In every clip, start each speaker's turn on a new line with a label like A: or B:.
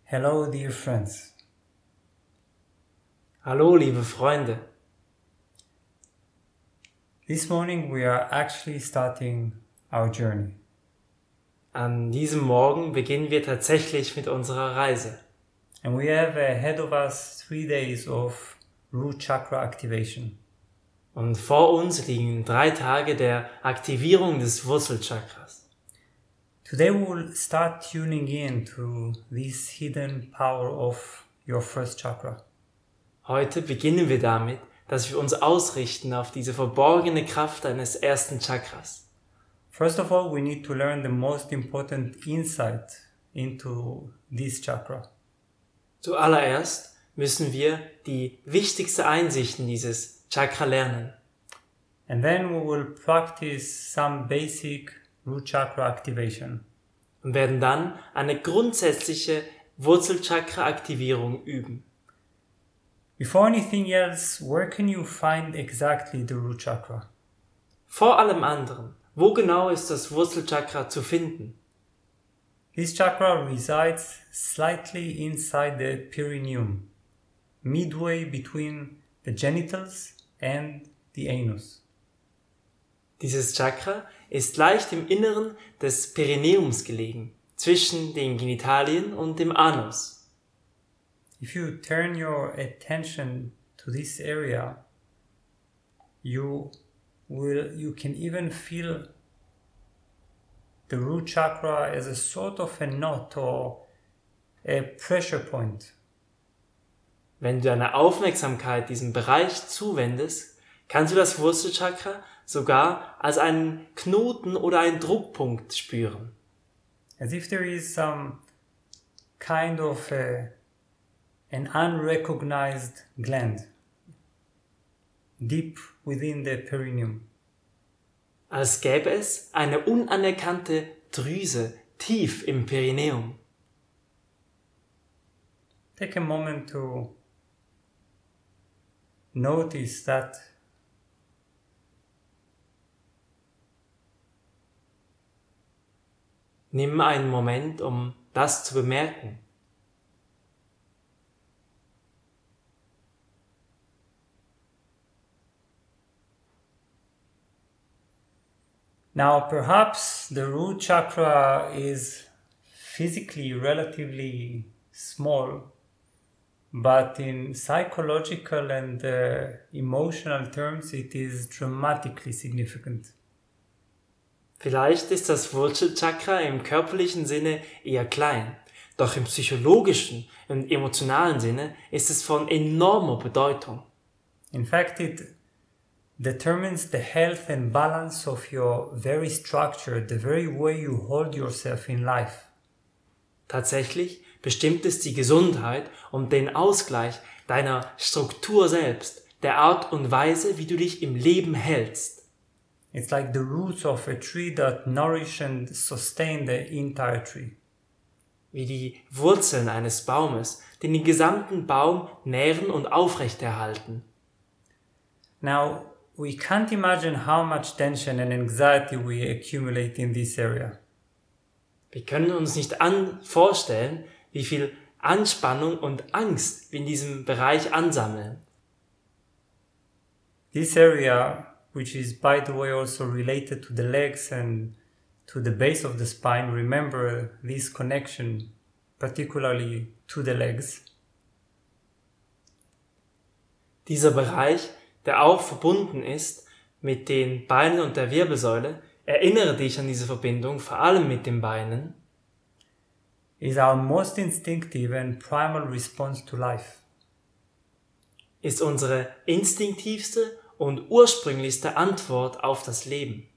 A: Hello, dear friends.
B: Hallo, liebe Freunde.
A: This morning we are actually starting our journey.
B: An diesem Morgen beginnen wir tatsächlich mit unserer Reise.
A: And we have ahead of us 3 days of root chakra activation.
B: Und vor uns liegen 3 Tage der Aktivierung des Wurzelchakras.
A: Today we will start tuning in to this hidden power of your first chakra.
B: Heute beginnen wir damit, dass wir uns ausrichten auf diese verborgene Kraft eines ersten Chakras.
A: First of all, we need to learn the most important insight into this chakra.
B: Zuallererst müssen wir die wichtigste Einsicht in dieses Chakra lernen.
A: And then we will practice some basic root chakra activation.
B: Und werden dann eine grundsätzliche Wurzelchakra-Aktivierung üben.
A: Before anything else, where can you find exactly the root chakra?
B: Vor allem anderen, wo genau ist das Wurzelchakra zu finden?
A: This chakra resides slightly inside the perineum, midway between the genitals and the anus.
B: Dieses Chakra ist leicht im Inneren des Perineums gelegen, zwischen den Genitalien und dem Anus.
A: If you turn your attention to this area, you can even feel the root chakra as a sort of a knot or a pressure point.
B: Wenn du deine Aufmerksamkeit diesem Bereich zuwendest, kannst du das Wurzelchakra sogar als einen Knoten oder einen Druckpunkt spüren.
A: As if there is some kind of an unrecognized gland deep within the perineum.
B: Als gäbe es eine unanerkannte Drüse tief im Perineum.
A: Take a moment to notice that.
B: Nimm einen Moment, um das zu bemerken.
A: Now, perhaps the root chakra is physically relatively small, but in psychological and emotional terms, it is dramatically significant.
B: Vielleicht ist das Wurzelchakra im körperlichen Sinne eher klein, doch im psychologischen und emotionalen Sinne ist es von enormer Bedeutung.
A: In fact, it determines the health and balance of your very structure, the very way you hold yourself in life.
B: Tatsächlich bestimmt es die Gesundheit und den Ausgleich deiner Struktur selbst, der Art und Weise, wie du dich im Leben hältst.
A: It's like the roots of a tree that nourish and sustain the entire tree.
B: Wie die Wurzeln eines Baumes, die den gesamten Baum nähren und aufrechterhalten.
A: Now, we can't imagine how much tension and anxiety we accumulate in this area.
B: Wir können uns nicht vorstellen, wie viel Anspannung und Angst wir in diesem Bereich ansammeln.
A: This area, which is by the way also related to the legs and to the base of the spine, remember this connection, particularly to the legs.
B: Dieser Bereich, der auch verbunden ist mit den Beinen und der Wirbelsäule, erinnere dich an diese Verbindung, vor allem mit den Beinen,
A: is our most instinctive and primal response to life.
B: Ist unsere instinktivste und ursprünglichste Antwort auf das Leben.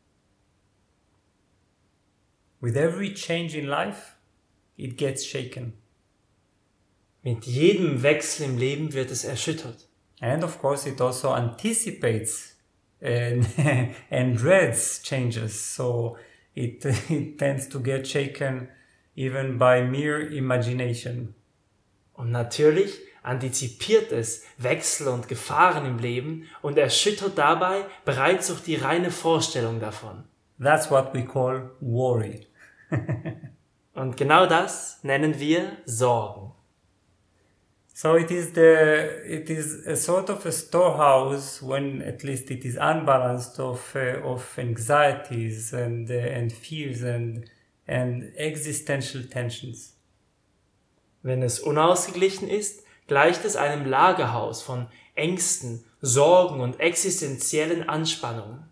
A: With every change in life, it gets shaken.
B: Mit jedem Wechsel im Leben wird es erschüttert.
A: And of course, it also anticipates and dreads changes. So it tends to get shaken even by mere imagination.
B: Und natürlich antizipiert es Wechsel und Gefahren im Leben und erschüttert dabei bereits durch die reine Vorstellung davon.
A: That's what we call worry.
B: Und genau das nennen wir Sorgen.
A: So it is a sort of a storehouse when at least it is unbalanced of anxieties and fears and existential tensions.
B: Wenn es unausgeglichen ist, gleicht es einem Lagerhaus von Ängsten, Sorgen und existenziellen Anspannungen.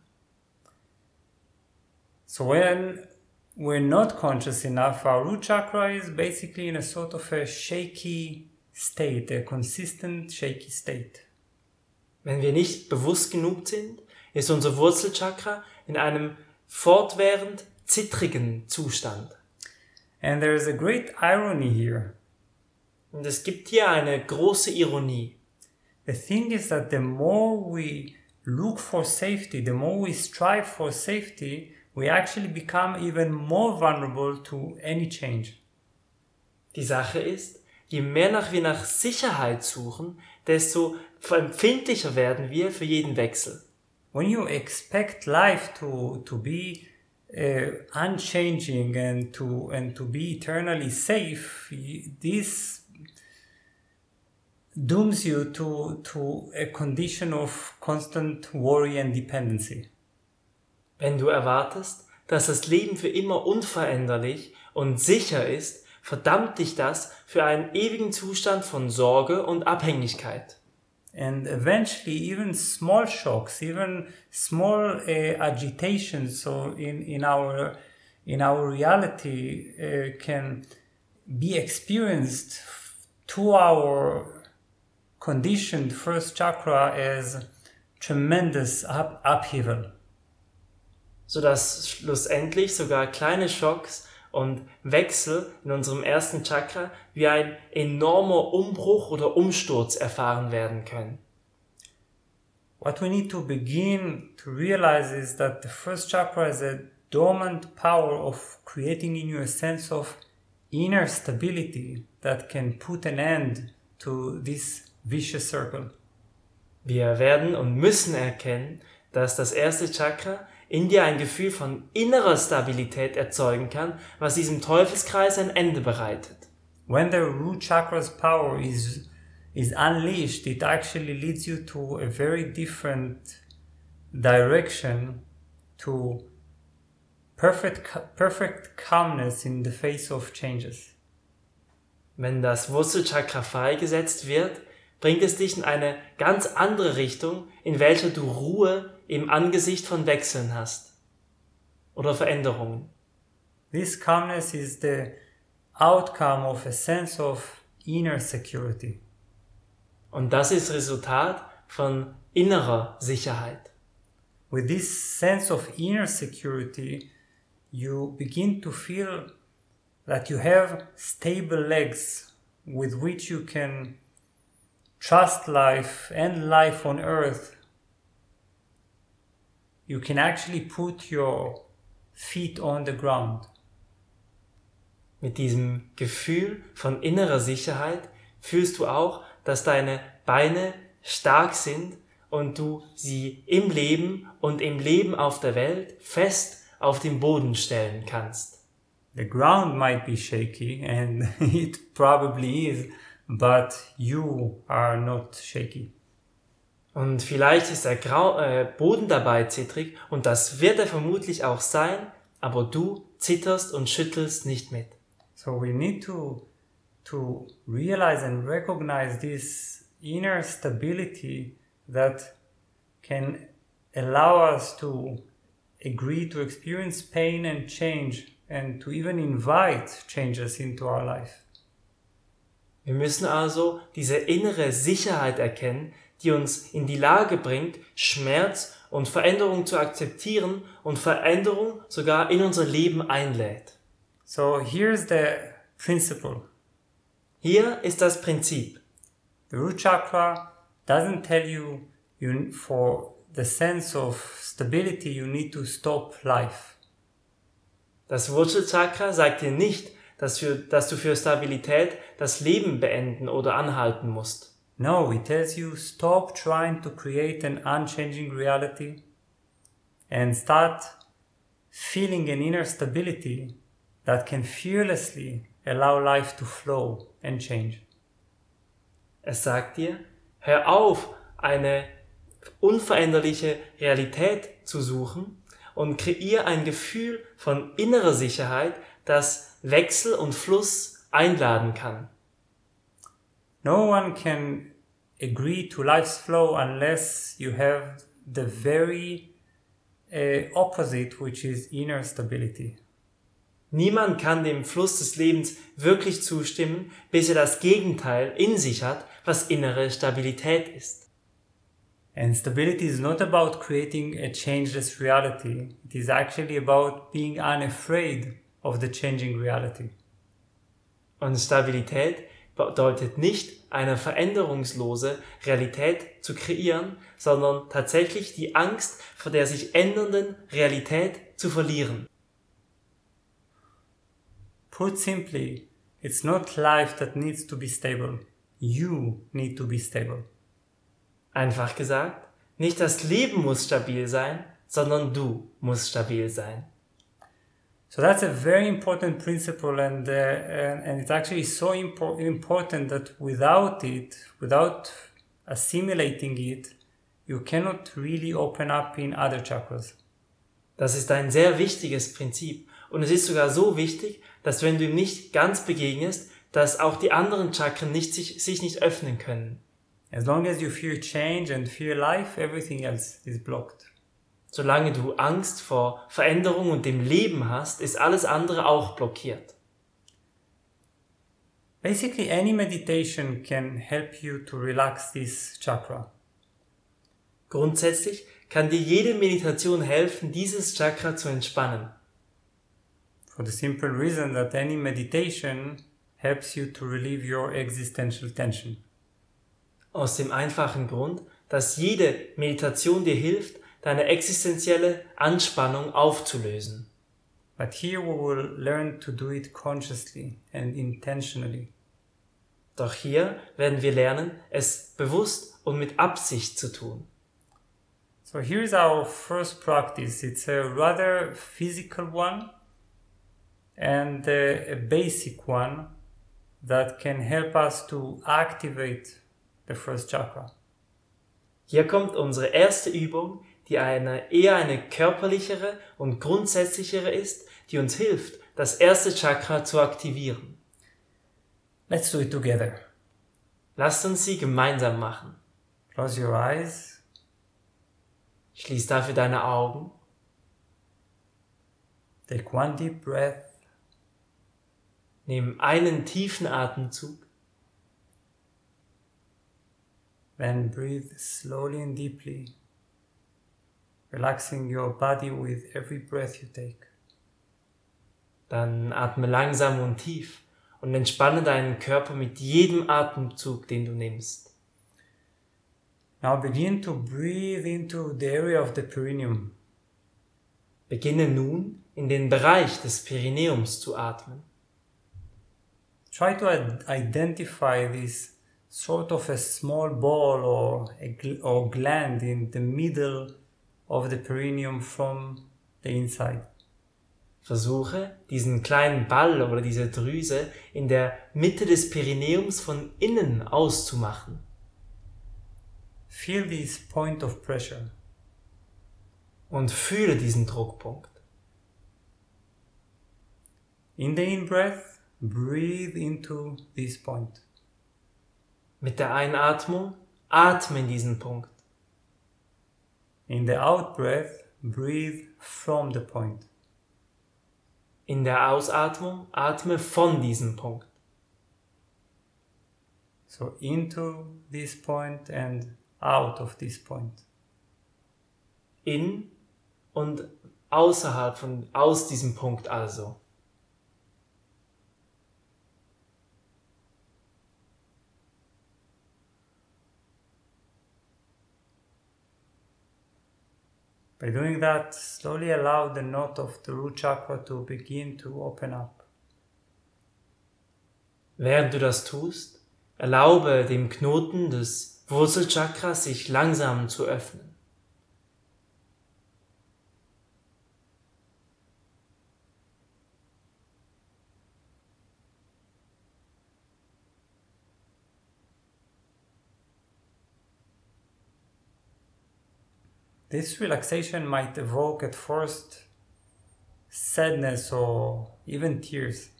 A: So when we're not conscious enough, our root chakra is basically in a sort of a shaky state, a consistent shaky state.
B: Wenn wir nicht bewusst genug sind, ist unser Wurzelchakra in einem fortwährend zittrigen Zustand.
A: And there is a great irony here.
B: Und es gibt hier eine große Ironie.
A: The thing is that the more we look for safety, the more we strive for safety, we actually become even more vulnerable to any change.
B: Die Sache ist, je mehr wir nach Sicherheit suchen, desto empfindlicher werden wir für jeden Wechsel.
A: When you expect life to be unchanging and to be eternally safe, this dooms you to a condition of constant worry and dependency.
B: Wenn du erwartest, dass das Leben für immer unveränderlich und sicher ist, verdammt dich das für einen ewigen Zustand von Sorge und Abhängigkeit.
A: And eventually even small shocks, even small agitations so in our reality can be experienced to our conditioned first chakra as tremendous upheaval.
B: Sodass schlussendlich sogar kleine Schocks und Wechsel in unserem ersten Chakra wie ein enormer Umbruch oder Umsturz erfahren werden können.
A: What we need to begin to realize is that the first chakra is a dormant power of creating in you a sense of inner stability that can put an end to this vicious circle.
B: Wir werden und müssen erkennen, dass das erste Chakra in dir ein Gefühl von innerer Stabilität erzeugen kann, was diesem Teufelskreis ein Ende bereitet.
A: When the root chakra's power is unleashed, it actually leads you to a very different direction, to perfect calmness in the face of changes.
B: Wenn das Wurzelchakra freigesetzt wird, bringt es dich in eine ganz andere Richtung, in welcher du Ruhe im Angesicht von Wechseln hast oder Veränderungen.
A: This calmness is the outcome of a sense of inner security.
B: Und das ist Resultat von innerer Sicherheit.
A: With this sense of inner security, you begin to feel that you have stable legs with which you can trust life and life on earth. You can actually put your feet on the ground.
B: Mit diesem Gefühl von innerer Sicherheit fühlst du auch, dass deine Beine stark sind und du sie im Leben und im Leben auf der Welt fest auf den Boden stellen kannst.
A: The ground might be shaky, and it probably is, but you are not shaky.
B: Und vielleicht ist der Boden dabei zittrig und das wird er vermutlich auch sein, aber du zitterst und schüttelst nicht mit.
A: So we need to realize and recognize this inner stability that can allow us to agree to experience pain and change and to even invite changes into our life.
B: Wir müssen also diese innere Sicherheit erkennen, die uns in die Lage bringt, Schmerz und Veränderung zu akzeptieren und Veränderung sogar in unser Leben einlädt.
A: So here's the principle.
B: Hier ist das Prinzip.
A: The root chakra doesn't tell you for the sense of stability you need to stop life.
B: Das Wurzelchakra sagt dir nicht, dass du für Stabilität das Leben beenden oder anhalten musst.
A: No, it tells you stop trying to create an unchanging reality and start feeling an inner stability that can fearlessly allow life to flow and change.
B: Es sagt dir, hör auf, eine unveränderliche Realität zu suchen und kreier ein Gefühl von innerer Sicherheit, das Wechsel und Fluss einladen kann.
A: No one can agree to life's flow unless you have the very opposite, which is inner stability.
B: Niemand kann dem Fluss des Lebens wirklich zustimmen, bis er das Gegenteil in sich hat, was innere Stabilität ist.
A: And stability is not about creating a changeless reality. It is actually about being unafraid of the changing reality.
B: Und Stabilität bedeutet nicht, eine veränderungslose Realität zu kreieren, sondern tatsächlich die Angst vor der sich ändernden Realität zu verlieren.
A: Put simply, it's not life that needs to be stable. You need to be stable.
B: Einfach gesagt, nicht das Leben muss stabil sein, sondern du musst stabil sein.
A: So that's a very important principle, and it's actually so important that without it, without assimilating it, you cannot really open up in other chakras.
B: Das ist ein sehr wichtiges Prinzip und es ist sogar so wichtig, dass wenn du ihm nicht ganz begegnest, dass auch die anderen Chakren sich nicht öffnen können.
A: As long as you fear change and fear life, everything else is blocked.
B: Solange du Angst vor Veränderung und dem Leben hast, ist alles andere auch blockiert.
A: Basically, any meditation can help you to relax this chakra.
B: Grundsätzlich kann dir jede Meditation helfen, dieses Chakra zu entspannen.
A: For the simple reason that any meditation helps you to relieve your existential tension.
B: Aus dem einfachen Grund, dass jede Meditation dir hilft, deine existenzielle Anspannung aufzulösen.
A: But here we will learn to do it consciously and intentionally.
B: Doch hier werden wir lernen, es bewusst und mit Absicht zu tun.
A: So here's our first practice. It's a rather physical one and a basic one that can help us to activate the first chakra.
B: Hier kommt unsere erste Übung, die eher eine körperlichere und grundsätzlichere ist, die uns hilft, das erste Chakra zu aktivieren.
A: Let's do it together.
B: Lasst uns sie gemeinsam machen.
A: Close your eyes.
B: Schließ dafür deine Augen.
A: Take one deep breath.
B: Nimm einen tiefen Atemzug.
A: Then breathe slowly and deeply, relaxing your body with every breath you take.
B: Dann atme langsam und tief und entspanne deinen Körper mit jedem Atemzug, den du nimmst.
A: Now begin to breathe into the area of the perineum.
B: Beginne nun, in den Bereich des Perineums zu atmen.
A: Try to identify this sort of a small ball or gland in the middle of the perineum from the inside.
B: Versuche, diesen kleinen Ball oder diese Drüse in der Mitte des Perineums von innen auszumachen.
A: Feel this point of pressure.
B: Und fühle diesen Druckpunkt.
A: In the in-breath, breathe into this point.
B: Mit der Einatmung atme in diesen Punkt.
A: In the out-breath, breathe from the point.
B: In der Ausatmung atme von diesem Punkt.
A: So into this point and out of this point.
B: In und aus diesem Punkt also.
A: By doing that, slowly allow the knot of the root chakra to begin to open up.
B: Während du das tust, erlaube dem Knoten des Wurzelchakras sich langsam zu öffnen.
A: This relaxation might evoke at first sadness or even tears.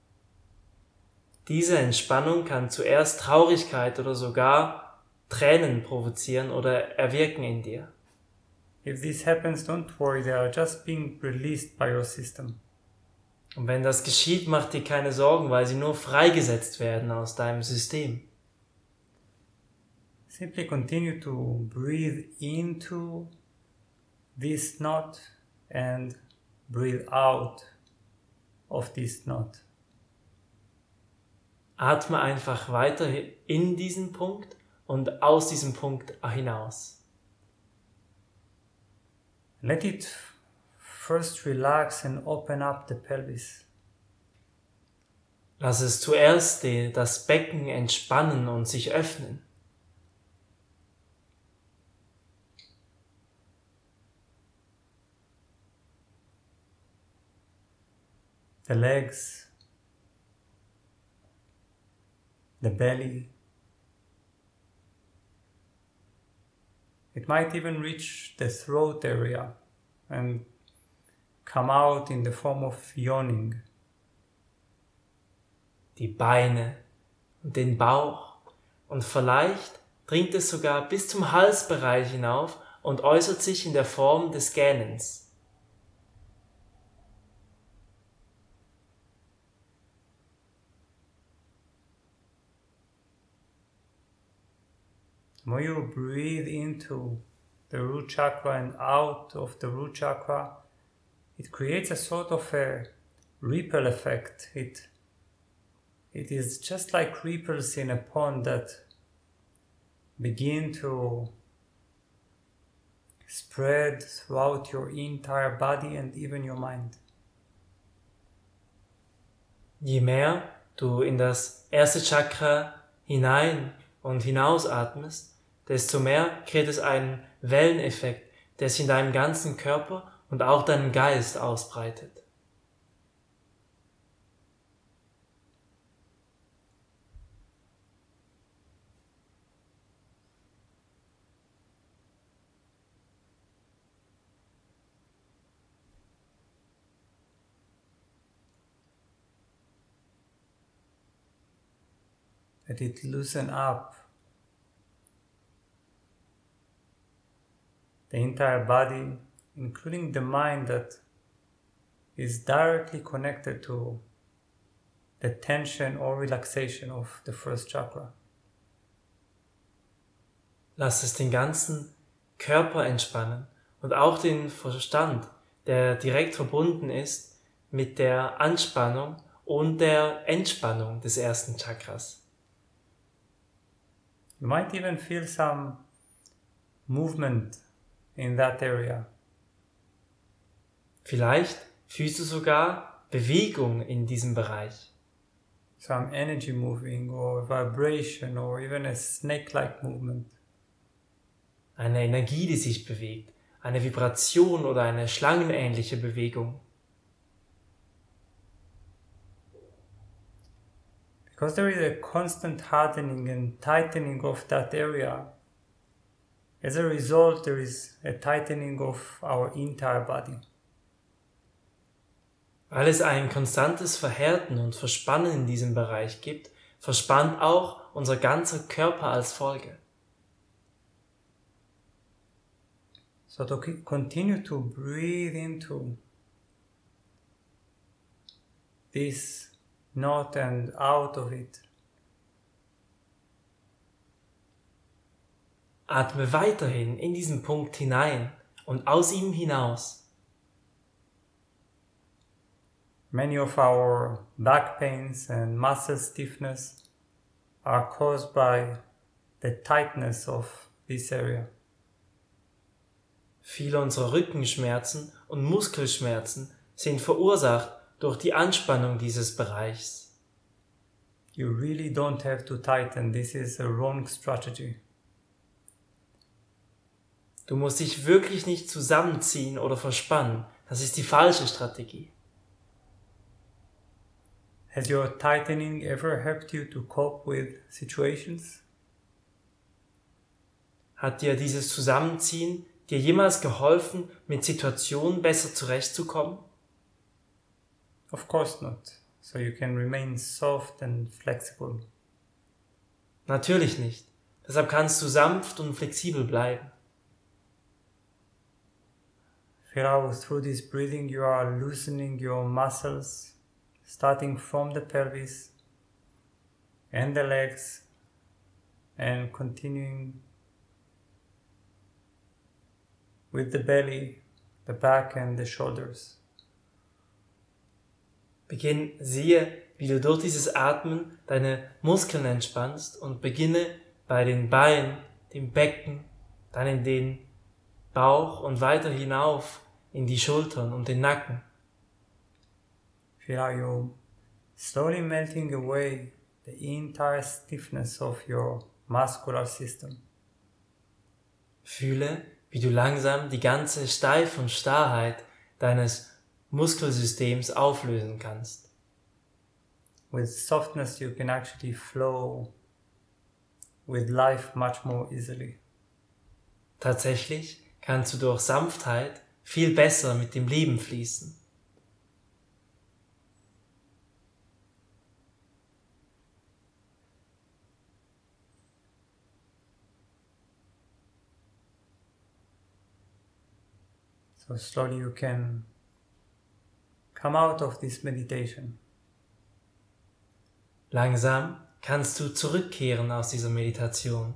B: Diese Entspannung kann zuerst Traurigkeit oder sogar Tränen provozieren oder erwirken in dir.
A: If this happens, don't worry, they are just being released by your system.
B: Und wenn das geschieht, mach dir keine Sorgen, weil sie nur freigesetzt werden aus deinem System.
A: Simply continue to breathe into this knot and breathe out of this knot.
B: Atme einfach weiter in diesen Punkt und aus diesem Punkt hinaus.
A: Let it first relax and open up the pelvis.
B: Lass es zuerst das Becken entspannen und sich öffnen.
A: The legs, the belly. It might even reach the throat area and come out in the form of yawning.
B: Die Beine und den Bauch und vielleicht dringt es sogar bis zum Halsbereich hinauf und äußert sich in der Form des Gähnens.
A: The more you breathe into the root chakra and out of the root chakra, it creates a sort of a ripple effect. It is just like ripples in a pond that begin to spread throughout your entire body and even your mind.
B: Je mehr du in das erste Chakra hinein und hinaus atmest, desto mehr kriegt es einen Welleneffekt, der sich in deinem ganzen Körper und auch deinem Geist ausbreitet.
A: Let it loosen up the entire body, including the mind that is directly connected to the tension or relaxation of the first chakra.
B: Lass es den ganzen Körper entspannen und auch den Verstand, der direkt verbunden ist mit der Anspannung und der Entspannung des ersten Chakras.
A: You might even feel some movement in that area.
B: Vielleicht fühlst du sogar Bewegung in diesem Bereich.
A: Some energy moving or vibration or even a snake-like movement.
B: Eine Energie, die sich bewegt, eine Vibration oder eine schlangenähnliche Bewegung.
A: Because there is a constant hardening and tightening of that area, as a result there is a tightening of our entire body.
B: Weil es ein konstantes Verhärten und Verspannen in diesem Bereich gibt, verspannt auch unser ganzer Körper als Folge.
A: So to continue to breathe into this knot and out of it.
B: Atme weiterhin in diesen Punkt hinein und aus ihm hinaus.
A: Many of our back pains and muscle stiffness are caused by the tightness of this area.
B: Viele unserer Rückenschmerzen und Muskelschmerzen sind verursacht durch die Anspannung dieses Bereichs.
A: You really don't have to tighten. This is a wrong strategy.
B: Du musst dich wirklich nicht zusammenziehen oder verspannen. Das ist die falsche Strategie.
A: Has your tightening ever helped you to cope with situations?
B: Hat dir dieses Zusammenziehen dir jemals geholfen, mit Situationen besser zurechtzukommen?
A: Of course not. So you can remain soft and flexible.
B: Natürlich nicht. Deshalb kannst du sanft und flexibel bleiben.
A: Feel how through this breathing you are loosening your muscles, starting from the pelvis and the legs and continuing with the belly, the back and the shoulders.
B: Siehe, wie du durch dieses Atmen deine Muskeln entspannst und beginne bei den Beinen, dem Becken, dann in den Bauch und weiter hinauf in die Schultern und den Nacken.
A: Feel how you're slowly melting away the entire stiffness of your muscular system.
B: Fühle, wie du langsam die ganze Steif- und Starrheit deines Muskelsystems auflösen kannst.
A: With softness you can actually flow with life much more easily.
B: Tatsächlich kannst du durch Sanftheit viel besser mit dem Leben fließen.
A: So slowly you can come out of this meditation.
B: Langsam kannst du zurückkehren aus dieser Meditation.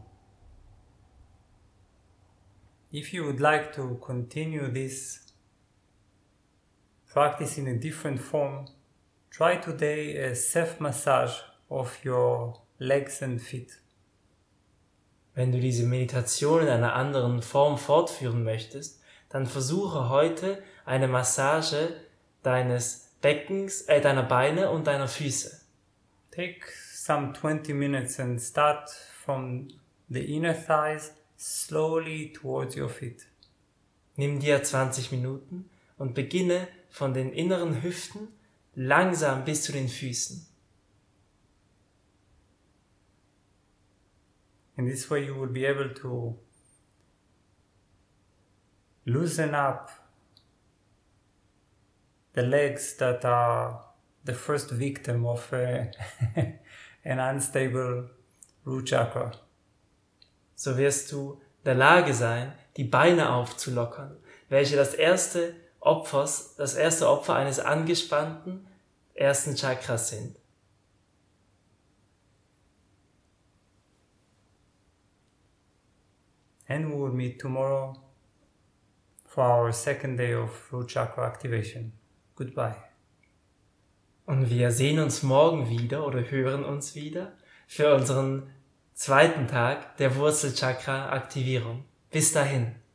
A: If you would like to continue this practice in a different form, try today a self-massage of your legs and feet.
B: Wenn du diese Meditation in einer anderen Form fortführen möchtest, dann versuche heute eine Massage deines Beckens, deiner Beine und deiner Füße.
A: Take some 20 minutes and start from the inner thighs slowly towards your feet.
B: Nimm dir 20 Minuten und beginne von den inneren Hüften langsam bis zu den Füßen.
A: In this way you will be able to loosen up the legs that are the first victim of an unstable root chakra.
B: So wirst du in der Lage sein, die Beine aufzulockern, welche das erste Opfer eines angespannten ersten Chakras sind.
A: And we will meet tomorrow for our second day of root chakra activation. Goodbye.
B: Und wir sehen uns morgen wieder oder hören uns wieder für unseren zweiten Tag der Wurzelchakra-Aktivierung. Bis dahin.